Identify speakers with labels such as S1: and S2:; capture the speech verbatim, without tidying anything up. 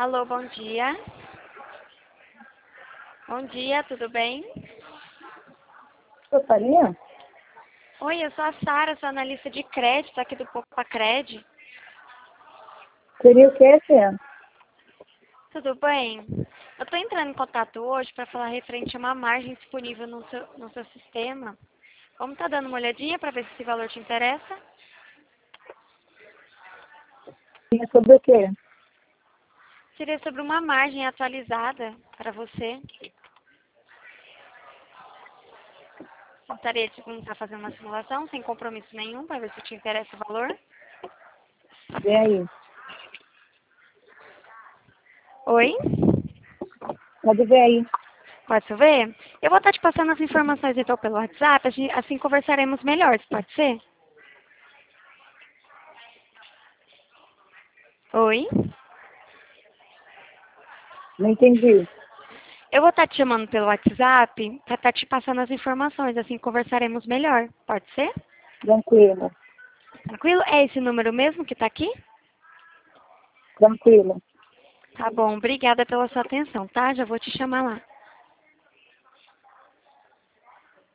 S1: Alô, bom dia. Bom dia, tudo bem?
S2: Gostaria?
S1: Oi, eu sou a Sara, sou analista de crédito aqui do Poupa-Cred.
S2: Seria o que, Fê?
S1: Tudo bem? Eu estou entrando em contato hoje para falar referente a uma margem disponível no seu, no seu sistema. Vamos estar dando uma olhadinha para ver se esse valor te interessa?
S2: É sobre o quê?
S1: Seria sobre uma margem atualizada para você. Gostaria de começar a fazer uma simulação sem compromisso nenhum para ver se te interessa o valor?
S2: Vê aí.
S1: Oi?
S2: Pode ver aí.
S1: Posso ver? Eu vou estar te passando as informações então pelo WhatsApp, assim assim conversaremos melhor, pode ser? Oi?
S2: Não entendi.
S1: Eu vou estar te chamando pelo WhatsApp para estar te passando as informações, assim conversaremos melhor, pode ser?
S2: Tranquilo.
S1: Tranquilo? É esse número mesmo que está aqui?
S2: Tranquilo.
S1: Tá bom, obrigada pela sua atenção, tá? Já vou te chamar lá.